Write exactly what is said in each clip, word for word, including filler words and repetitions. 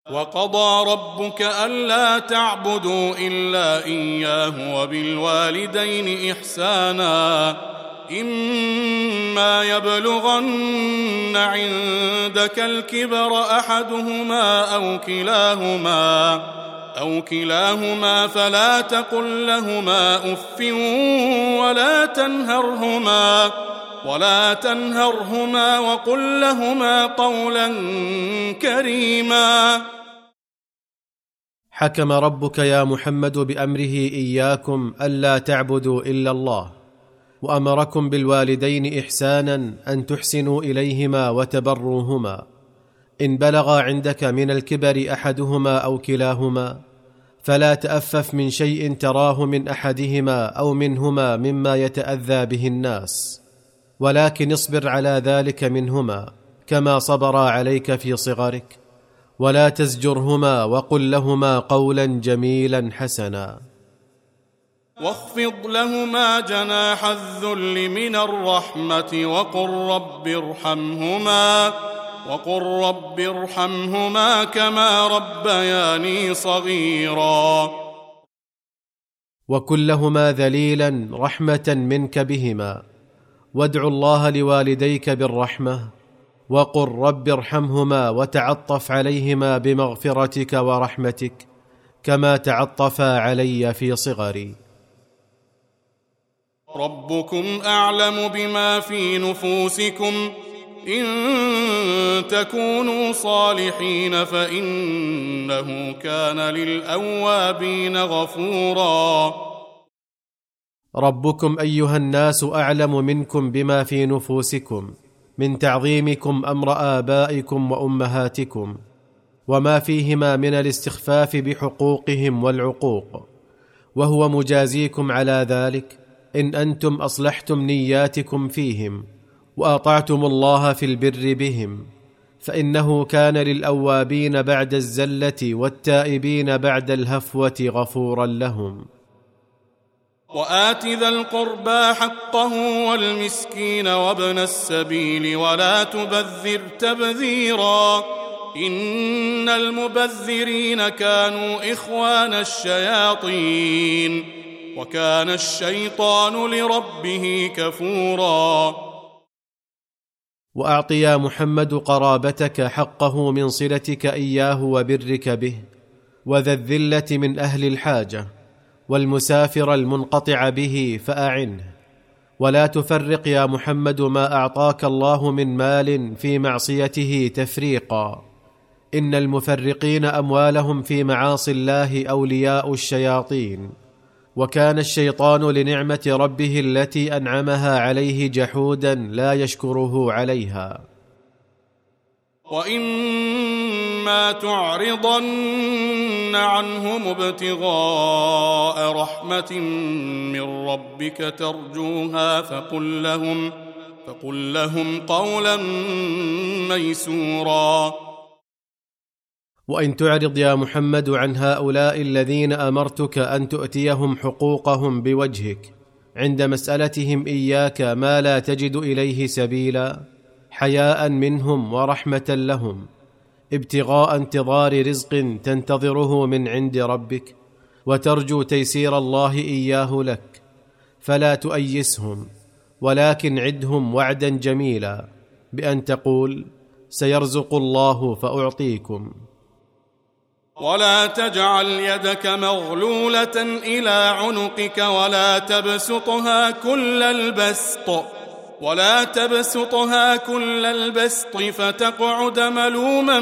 وقضى ربك ألا تعبدوا إلا إياه وبالوالدين إحسانا إما يبلغن عندك الكبر أحدهما أو كلاهما أو كلاهما فلا تقل لهما أف ولا تنهرهما ولا تنهرهما وقل لهما قولا كريما. حكم ربك يا محمد بأمره إياكم ألا تعبدوا إلا الله، وأمركم بالوالدين إحسانا أن تحسنوا إليهما وتبروهما. إن بلغا عندك من الكبر أحدهما أو كلاهما فلا تأفف من شيء تراه من أحدهما أو منهما مما يتأذى به الناس، ولكن اصبر على ذلك منهما كما صبرا عليك في صغرك، ولا تزجرهما وقل لهما قولا جميلا حسنا. واخفض لهما جناح الذل من الرحمة وقل رب ارحمهما وقل رب ارحمهما كما ربياني صغيرا. وكن لهما ذليلا رحمة منك بهما، وادع الله لوالديك بالرحمة، وقل رب ارحمهما وتعطف عليهما بمغفرتك ورحمتك كما تعطفا علي في صغري. ربكم أعلم بما في نفوسكم إن تكونوا صالحين فإنه كان للأوابين غفورا. ربكم أيها الناس أعلم منكم بما في نفوسكم من تعظيمكم أمر آبائكم وأمهاتكم، وما فيهما من الاستخفاف بحقوقهم والعقوق، وهو مجازيكم على ذلك إن أنتم أصلحتم نياتكم فيهم وأطعتم الله في البر بهم، فإنه كان للأوابين بعد الزلة والتائبين بعد الهفوة غفورا لهم. وآت ذا القربى حقه والمسكين وابن السبيل ولا تبذر تبذيرا إن المبذرين كانوا إخوان الشياطين وكان الشيطان لربه كفورا. وأعط يا محمد قرابتك حقه من صلتك إياه وبرك به، وذا الذلة من أهل الحاجة والمسافر المنقطع به فأعنه، ولا تفرق يا محمد ما أعطاك الله من مال في معصيته تفريقا، إن المفرقين أموالهم في معاصي الله أولياء الشياطين، وكان الشيطان لنعمة ربه التي أنعمها عليه جحودا لا يشكره عليها. وإما تعرضن عنهم ابتغاء رحمة من ربك ترجوها فقل لهم, فقل لهم قولا ميسورا. وإن تعرض يا محمد عن هؤلاء الذين أمرتك أن تؤتيهم حقوقهم بوجهك عند مسألتهم إياك ما لا تجد إليه سبيلا، حياء منهم ورحمة لهم، ابتغاء انتظار رزق تنتظره من عند ربك وترجو تيسير الله إياه لك، فلا تؤيسهم، ولكن عدهم وعدا جميلا بأن تقول سيرزق الله فأعطيكم. ولا تجعل يدك مغلولة إلى عنقك ولا تبسطها كل البسط ولا تبسطها كل البسط فتقعد ملوما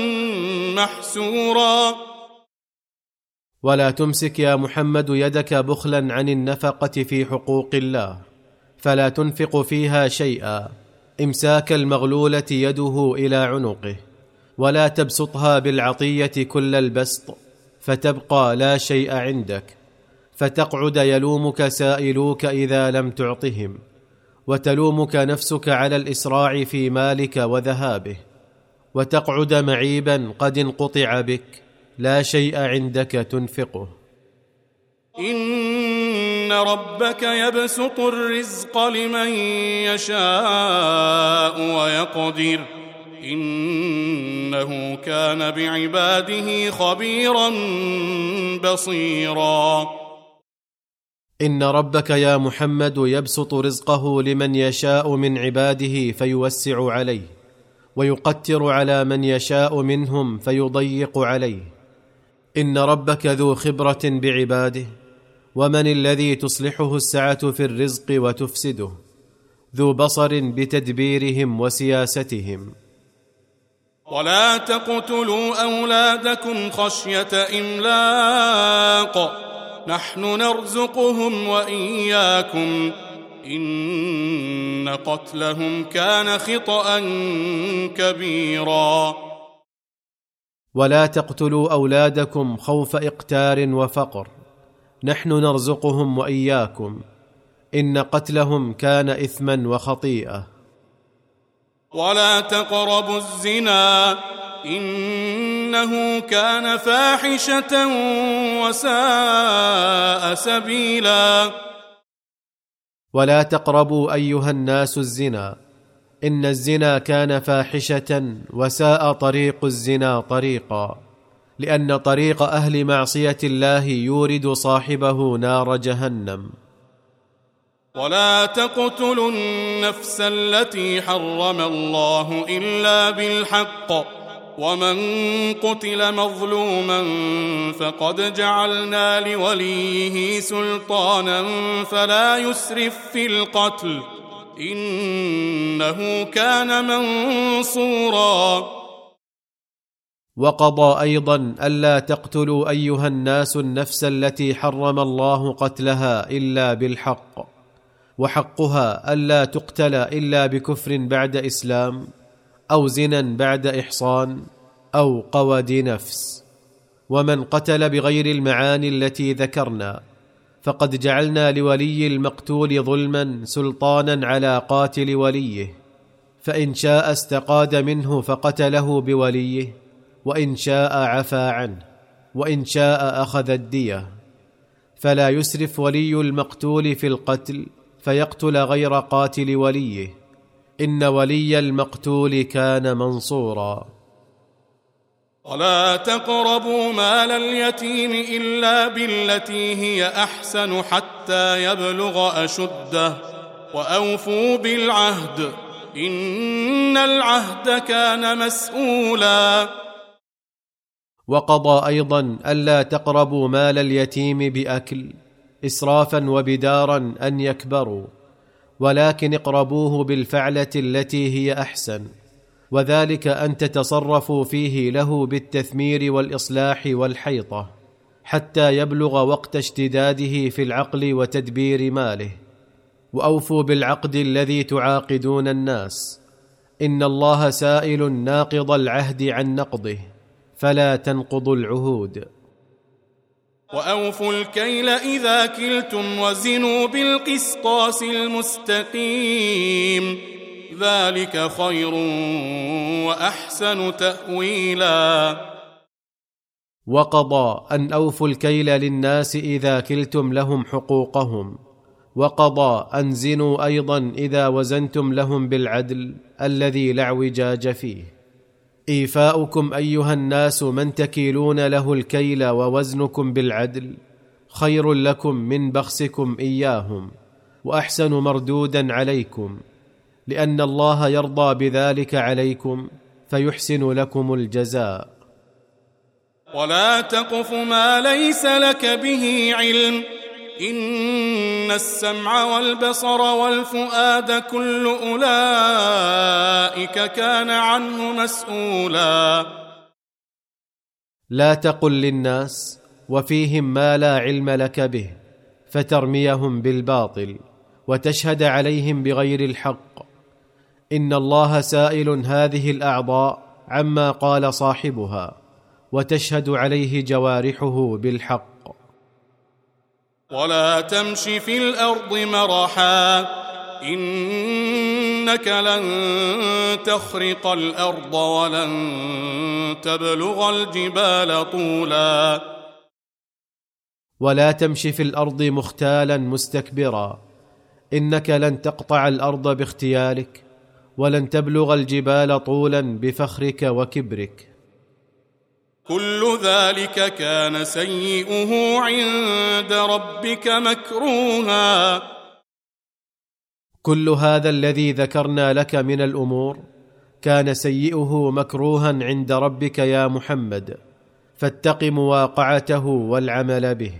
محسورا. ولا تمسك يا محمد يدك بخلا عن النفقة في حقوق الله، فلا تنفق فيها شيئا إمساك المغلولة يده إلى عنقه، ولا تبسطها بالعطية كل البسط فتبقى لا شيء عندك، فتقعد يلومك سائلوك إذا لم تعطهم، وتلومك نفسك على الإسراع في مالك وذهابه، وتقعد معيبا قد انقطع بك لا شيء عندك تنفقه. إن ربك يبسط الرزق لمن يشاء ويقدر إنه كان بعباده خبيرا بصيرا. إن ربك يا محمد يبسط رزقه لمن يشاء من عباده فيوسع عليه، ويقتر على من يشاء منهم فيضيق عليه. إن ربك ذو خبرة بعباده، ومن الذي تصلحه السعة في الرزق وتفسده؟ ذو بصر بتدبيرهم وسياستهم. ولا تقتلوا أولادكم خشية إملاق، نحن نرزقهم وإياكم، إن قتلهم كان خطأ كبيرا. ولا تقتلوا أولادكم خوف إقتار وفقر، نحن نرزقهم وإياكم، إن قتلهم كان إثما وخطيئة. ولا تقربوا الزنا، إنه كان فاحشة وساء سبيلا. ولا تقربوا أيها الناس الزنا، إن الزنا كان فاحشة وساء طريق الزنا طريقا، لأن طريق أهل معصية الله يورد صاحبه نار جهنم. ولا تقتلوا النفس التي حرم الله إلا بالحق، ومن قتل مظلوما فقد جعلنا لوليه سلطانا فلا يسرف في القتل، إنه كان منصورا. وقضى أيضا ألا تقتلوا أيها الناس النفس التي حرم الله قتلها إلا بالحق، وحقها ألا تقتل إلا بكفر بعد إسلام، أو زنا بعد إحصان، أو قود نفس. ومن قتل بغير المعاني التي ذكرنا فقد جعلنا لولي المقتول ظلما سلطانا على قاتل وليه، فإن شاء استقاد منه فقتله بوليه، وإن شاء عفا عنه، وإن شاء أخذ الدية. فلا يسرف ولي المقتول في القتل فيقتل غير قاتل وليه، إن ولي المقتول كان منصورا. ولا تقربوا مال اليتيم إلا بالتي هي أحسن حتى يبلغ أشده، وأوفوا بالعهد، إن العهد كان مسؤولا. وقضى أيضا ألا تقربوا مال اليتيم بأكل إسرافا وبدارا أن يكبروا، ولكن اقربوه بالفعلة التي هي أحسن، وذلك أن تتصرفوا فيه له بالتثمير والإصلاح والحيطة حتى يبلغ وقت اشتداده في العقل وتدبير ماله. وأوفوا بالعقد الذي تعاقدون الناس، إن الله سائل ناقض العهد عن نقضه، فلا تنقضوا العهود. وأوفوا الكيل إذا كلتم وزنوا بالقسطاس المستقيم، ذلك خير وأحسن تأويلا. وقضى أن أوفوا الكيل للناس إذا كلتم لهم حقوقهم، وقضى أن زنوا أيضا إذا وزنتم لهم بالعدل الذي لا اعوجاج فيه. إيفاؤكم أيها الناس من تكيلون له الكيل ووزنكم بالعدل خير لكم من بخسكم إياهم، وأحسن مردودا عليكم، لأن الله يرضى بذلك عليكم فيحسن لكم الجزاء. ولا تقف ما ليس لك به علم، إن السمع والبصر والفؤاد كل أولئك كان عنه مسؤولا. لا تقل للناس وفيهم ما لا علم لك به فترميهم بالباطل وتشهد عليهم بغير الحق. إن الله سائل هذه الأعضاء عما قال صاحبها، وتشهد عليه جوارحه بالحق. ولا تمش في الأرض مرحا، إنك لن تخرق الأرض ولن تبلغ الجبال طولا. ولا تمش في الأرض مختالا مستكبرا، إنك لن تقطع الأرض باختيالك، ولن تبلغ الجبال طولا بفخرك وكبرك. كل ذلك كان سيئه عند ربك مكروها. كل هذا الذي ذكرنا لك من الأمور كان سيئه مكروها عند ربك يا محمد، فاتق مواقعته والعمل به.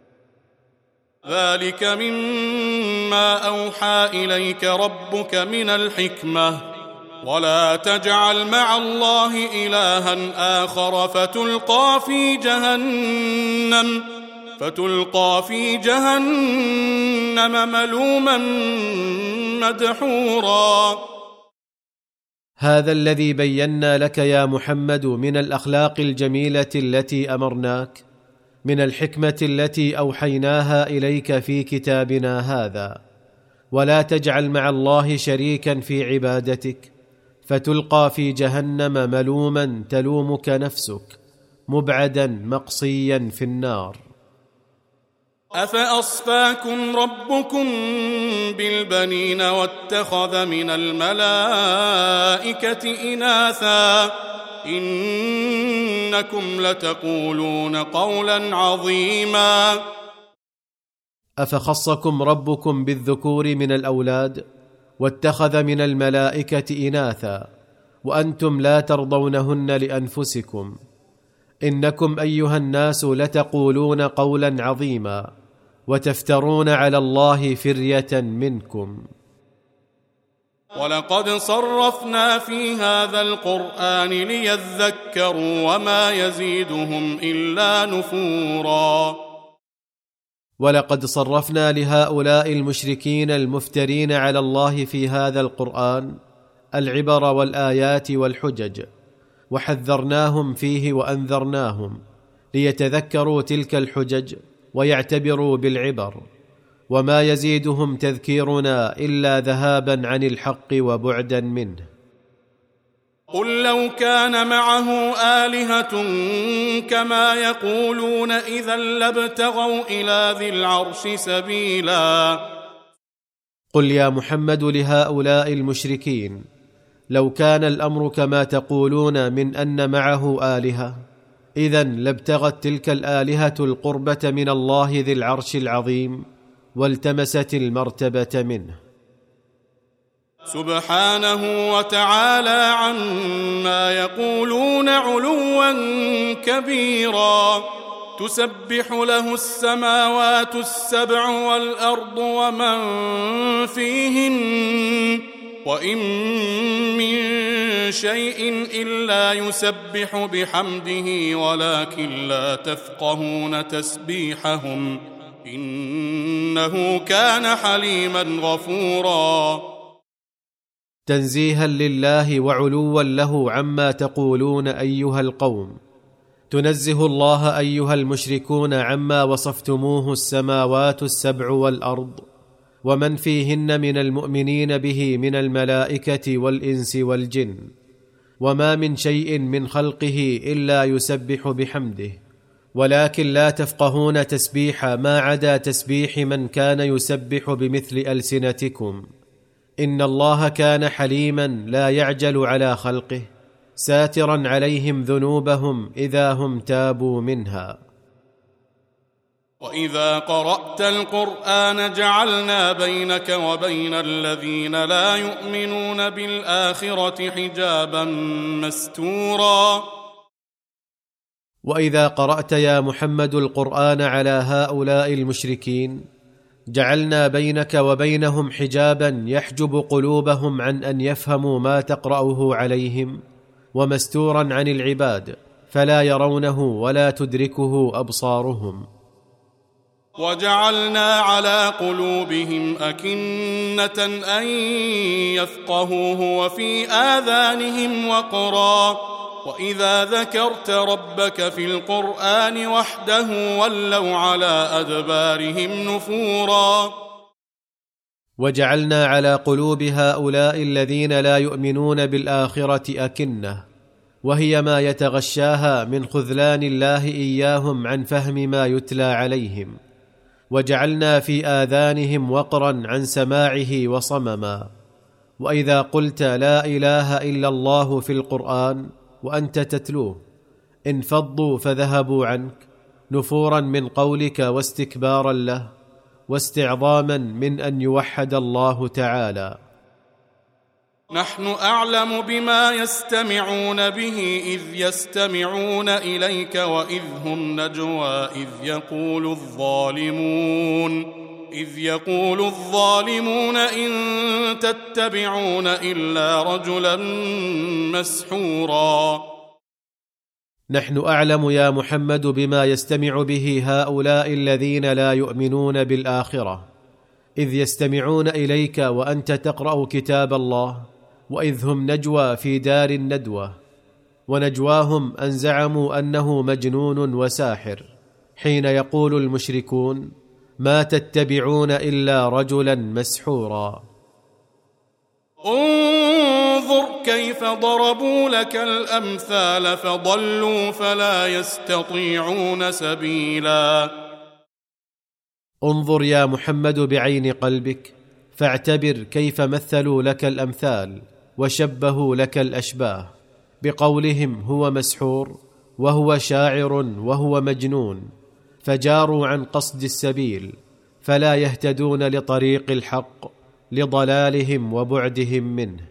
ذلك مما أوحى إليك ربك من الحكمة، ولا تجعل مع الله إلها آخر فتلقى في جهنم فتلقى في جهنم ملوما مدحورا. هذا الذي بينا لك يا محمد من الأخلاق الجميلة التي أمرناك، من الحكمة التي أوحيناها إليك في كتابنا هذا. ولا تجعل مع الله شريكا في عبادتك فتلقى في جهنم ملوما تلومك نفسك، مبعدا مقصيا في النار. أفأصفاكم ربكم بالبنين واتخذ من الملائكة إناثا إنكم لتقولون قولا عظيما. أفخصكم ربكم بالذكور من الأولاد واتخذ من الملائكة إناثا وأنتم لا ترضونهن لأنفسكم، إنكم أيها الناس لتقولون قولا عظيما وتفترون على الله فرية منكم. ولقد صرفنا في هذا القرآن ليذكروا وما يزيدهم إلا نفورا. ولقد صرفنا لهؤلاء المشركين المفترين على الله في هذا القرآن العبر والآيات والحجج، وحذرناهم فيه وأنذرناهم ليتذكروا تلك الحجج ويعتبروا بالعبر، وما يزيدهم تذكيرنا إلا ذهابا عن الحق وبعدا منه. قل لو كان معه آلهة كما يقولون إذا لابتغوا إلى ذي العرش سبيلا. قل يا محمد لهؤلاء المشركين لو كان الأمر كما تقولون من أن معه آلهة، إذن لابتغت تلك الآلهة القربة من الله ذي العرش العظيم والتمست المرتبة منه. سبحانه وتعالى عما يقولون علوا كبيرا. تسبح له السماوات السبع والأرض ومن فيهن وإن من شيء إلا يسبح بحمده ولكن لا تفقهون تسبيحهم إنه كان حليما غفورا. تنزيها لله وعلوا له عما تقولون أيها القوم، تنزه الله أيها المشركون عما وصفتموه السماوات السبع والأرض ومن فيهن من المؤمنين به من الملائكة والإنس والجن، وما من شيء من خلقه إلا يسبح بحمده ولكن لا تفقهون تسبيح ما عدا تسبيح من كان يسبح بمثل ألسنتكم. إن الله كان حليما لا يعجل على خلقه، ساترا عليهم ذنوبهم إذا هم تابوا منها. وإذا قرأت القرآن جعلنا بينك وبين الذين لا يؤمنون بالآخرة حجابا مستورا. وإذا قرأت يا محمد القرآن على هؤلاء المشركين جعلنا بينك وبينهم حجابا يحجب قلوبهم عن أن يفهموا ما تقرأه عليهم، ومستورا عن العباد فلا يرونه ولا تدركه أبصارهم. وجعلنا على قلوبهم أكنة أن يفقهوه وفي آذانهم وقرا وإذا ذكرت ربك في القرآن وحده ولوا على أدبارهم نفورا. وجعلنا على قلوب هؤلاء الذين لا يؤمنون بالآخرة أكنة، وهي ما يتغشاها من خذلان الله إياهم عن فهم ما يتلى عليهم، وجعلنا في آذانهم وقرا عن سماعه وصمما، واذا قلت لا اله الا الله في القران وانت تتلوه انفضوا فذهبوا عنك نفورا من قولك واستكبارا له واستعظاما من ان يوحد الله تعالى. نحن أعلم بما يستمعون به إذ يستمعون إليك وإذ هم نجوى إذ يقول الظالمون إذ يقول الظالمون إن تتبعون إلا رجلا مسحورا. نحن أعلم يا محمد بما يستمع به هؤلاء الذين لا يؤمنون بالآخرة إذ يستمعون إليك وأنت تقرأ كتاب الله وإذ هم نجوى في دار الندوة، ونجواهم أن زعموا أنه مجنون وساحر، حين يقول المشركون ما تتبعون إلا رجلا مسحورا. انظر كيف ضربوا لك الأمثال فضلوا فلا يستطيعون سبيلا. انظر يا محمد بعين قلبك فاعتبر كيف مثلوا لك الأمثال وشبهوا لك الأشباه بقولهم هو مسحور وهو شاعر وهو مجنون، فجاروا عن قصد السبيل فلا يهتدون لطريق الحق لضلالهم وبعدهم منه.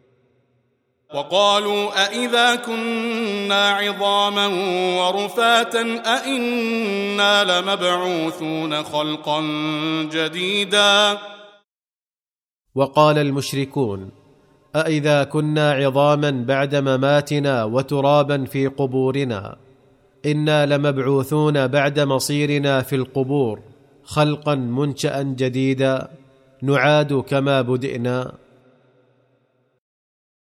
وقالوا أإذا كنا عظاما ورفاتا أإنا لمبعوثون خلقا جديدا. وقال المشركون أإذا كنا عظاما بعد مماتنا وترابا في قبورنا إنا لمبعوثون بعد مصيرنا في القبور خلقا منشأ جديدا نعاد كما بدئنا.